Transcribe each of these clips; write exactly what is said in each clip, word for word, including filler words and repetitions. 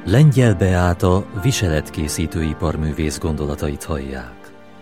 Lengyel Beáta viseletkészítőiparművész gondolatait hallják.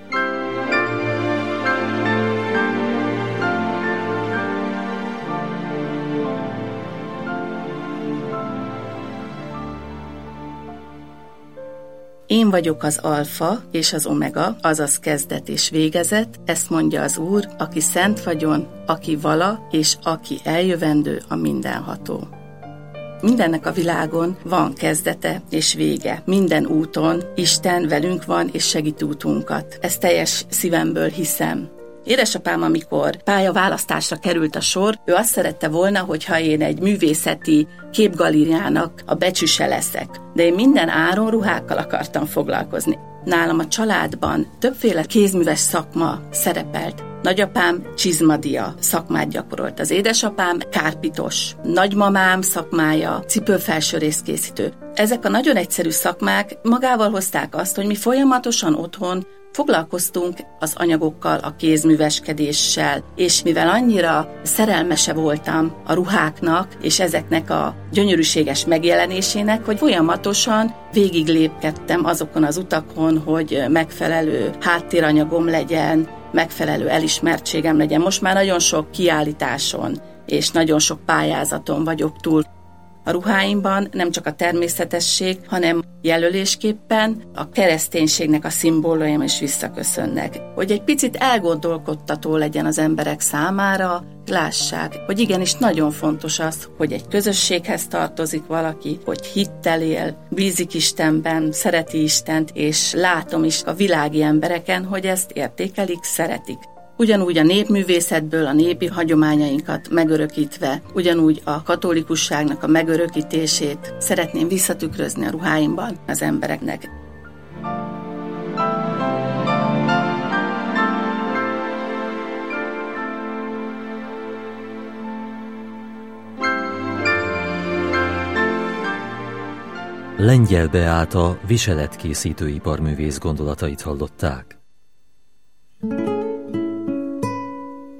Én vagyok az alfa és az omega, azaz kezdet és végezet, ezt mondja az Úr, aki szent vagyon, aki vala, és aki eljövendő a mindenható. Mindennek a világon van kezdete és vége. Minden úton Isten velünk van és segít útunkat. Ezt teljes szívemből hiszem. Édesapám, amikor pályaválasztásra került a sor, ő azt szerette volna, hogyha én egy művészeti képgalériának a becsüse leszek. De én minden áron ruhákkal akartam foglalkozni. Nálam a családban többféle kézműves szakma szerepelt. Nagyapám csizmadia szakmát gyakorolt, az édesapám kárpitos, nagymamám szakmája cipőfelsőrészkészítő. Ezek a nagyon egyszerű szakmák magával hozták azt, hogy mi folyamatosan otthon foglalkoztunk az anyagokkal, a kézműveskedéssel, és mivel annyira szerelmese voltam a ruháknak, és ezeknek a gyönyörűséges megjelenésének, hogy folyamatosan végiglépkedtem azokon az utakon, hogy megfelelő háttéranyagom legyen, megfelelő elismertségem legyen. Most már nagyon sok kiállításon és nagyon sok pályázaton vagyok túl. A ruháimban nem csak a természetesség, hanem jelölésképpen a kereszténységnek a szimbólumai is visszaköszönnek. Hogy egy picit elgondolkodtató legyen az emberek számára, lássák, hogy igenis nagyon fontos az, hogy egy közösséghez tartozik valaki, hogy hittel él, bízik Istenben, szereti Istent, és látom is a világi embereken, hogy ezt értékelik, szeretik. Ugyanúgy a népművészetből a népi hagyományainkat megörökítve, ugyanúgy a katolikusságnak a megörökítését szeretném visszatükrözni a ruháimban az embereknek. Lengyel Beáta viseletkészítőiparművész gondolatait hallották.